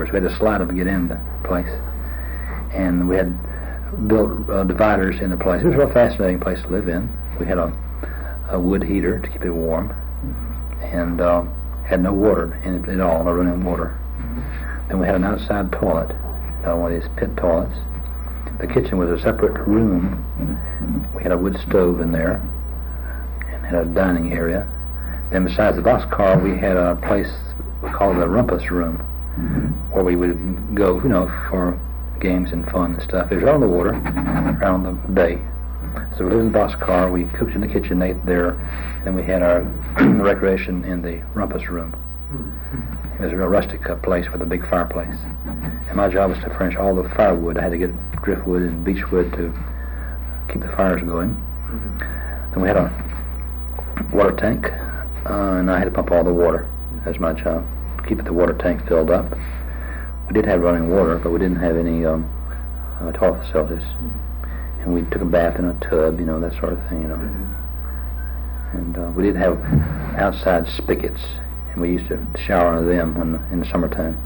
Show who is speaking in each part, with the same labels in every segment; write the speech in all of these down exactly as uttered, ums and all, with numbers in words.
Speaker 1: We had to slide them to get in the place. And we had built uh, dividers in the place. It was a real fascinating place to live in. We had a, a wood heater to keep it warm, and uh, had no water in it at all, no running water. Then we had an outside toilet, uh, one of these pit toilets. The kitchen was a separate room. We had a wood stove in there, and had a dining area. Then besides the boxcar, we had a place called the rumpus room, where we would go, you know, for games and fun and stuff. It was on the water, around the bay. So we lived in the boxcar, we cooked in the kitchen, ate there, and we had our recreation in the rumpus room. It was a real rustic uh, place with a big fireplace. And my job was to furnish all the firewood. I had to get driftwood and beechwood to keep the fires going. Then we had a water tank, uh, and I had to pump all the water. That was my job, keep the water tank filled up. We did have running water, but we didn't have any um, uh, toilet facilities. And we took a bath in a tub, you know, that sort of thing, you know. And uh, we did have outside spigots, and we used to shower under them when, in the summertime.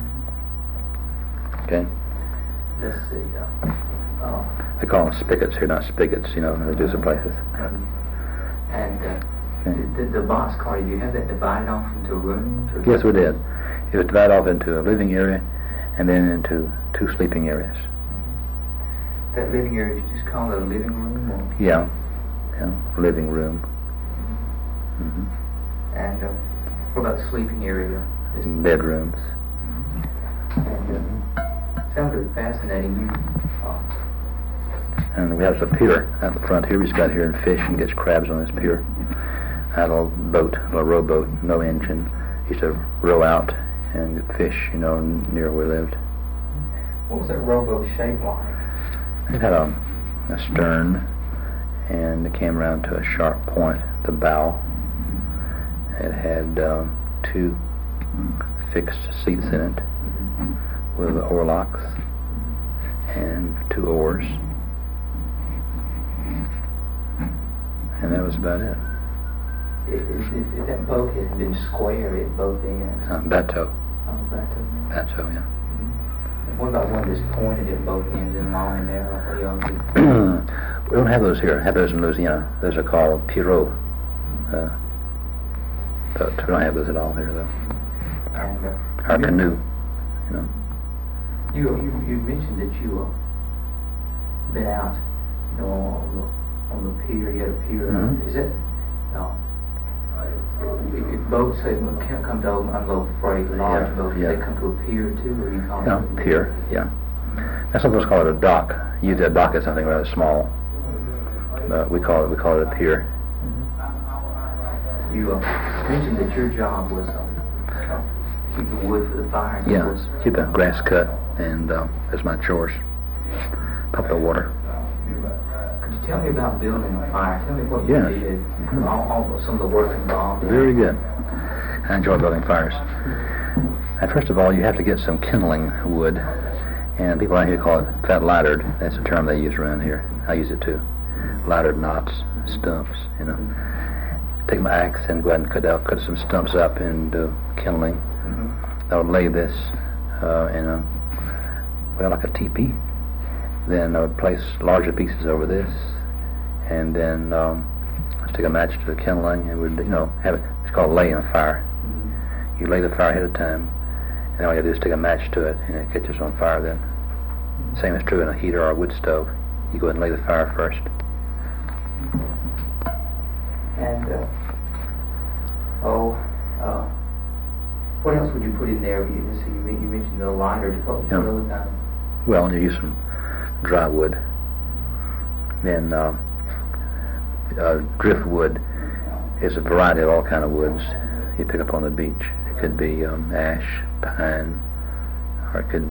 Speaker 1: Okay?
Speaker 2: Let's see. Uh, uh,
Speaker 1: They call them spigots here, not spigots, you know, they do some places.
Speaker 2: And uh,
Speaker 1: Okay.
Speaker 2: the, the, the boxcar, did you have that divided off into rooms? Or
Speaker 1: Yes, we did. It was divided off into a living area and then into two sleeping areas.
Speaker 2: That living area, did you just call it a living room? Or?
Speaker 1: Yeah, yeah, living room. Mm-hmm.
Speaker 2: And uh, what about the sleeping area? Just
Speaker 1: Bedrooms.
Speaker 2: And uh, sounds very fascinating. You, uh,
Speaker 1: And we have a pier out the front here. We just got here and fish and catch crabs on this pier. I had a little boat, a little rowboat, no engine. Used to row out and get fish, you know, near where we lived.
Speaker 2: what was that rowboat shaped like?
Speaker 1: It had a, a stern, and it came around to a sharp point, the bow. It had um, two fixed seats in it with oarlocks and two oars. And that was about it.
Speaker 2: If, if, if that boat had been square at both ends.
Speaker 1: Uh, bateau.
Speaker 2: Oh, bateau.
Speaker 1: Bateau, yeah.
Speaker 2: And what about one that's pointed at both ends and long and narrow? What do y'all do?
Speaker 1: We don't have those here. I have those in Louisiana. Those are called pirogue. Uh, but we don't have those at all here, though.
Speaker 2: And, uh,
Speaker 1: Our
Speaker 2: you,
Speaker 1: canoe, you know.
Speaker 2: You, you you mentioned that you uh, been out, you know, on the on the pier. You had a pier.
Speaker 1: Mm-hmm.
Speaker 2: Is it? No. If, if boats say can't come to unload freight, large
Speaker 1: Yeah,
Speaker 2: boats,
Speaker 1: yeah.
Speaker 2: they come to a pier too, or you call
Speaker 1: No,
Speaker 2: it?
Speaker 1: pier, yeah. That's what we call it a dock. Usually a dock is something rather small. But we call it we call it a pier.
Speaker 2: You uh, mentioned that your job was uh, uh, keep the wood for the fire. and
Speaker 1: Yeah,
Speaker 2: was-
Speaker 1: keep the grass cut, and uh, that's my chores. Pump the water.
Speaker 2: Could you tell me about building a fire? Tell me what you
Speaker 1: Yeah.
Speaker 2: did, all, all some of the work involved.
Speaker 1: Very good. I enjoy building fires. And first of all, you have to get some kindling wood, and people out here call it fat lightered. That's the term they use around here. I use it too. Lightered knots, stumps, you know. Take my axe and go ahead and cut out, cut some stumps up and uh, kindling.
Speaker 2: Mm-hmm.
Speaker 1: I would lay this uh, in a, well, like a teepee. Then I would place larger pieces over this, and then um, stick a match to the kindling, and would, you know, have it. It's called laying a fire.
Speaker 2: Mm-hmm.
Speaker 1: You lay the fire ahead of time, and all you do is stick a match to it, and it catches on fire then. Same is true in a heater or a wood stove. You go ahead and lay the fire first.
Speaker 2: And, uh, oh, uh, what else would you put in there? You, so you, men- you mentioned the lighter. What would you
Speaker 1: Yeah.
Speaker 2: put other than
Speaker 1: Well, you use some dry wood. Then uh, uh, driftwood is a variety of all kind of woods you pick up on the beach. It could be um, ash, pine, or it could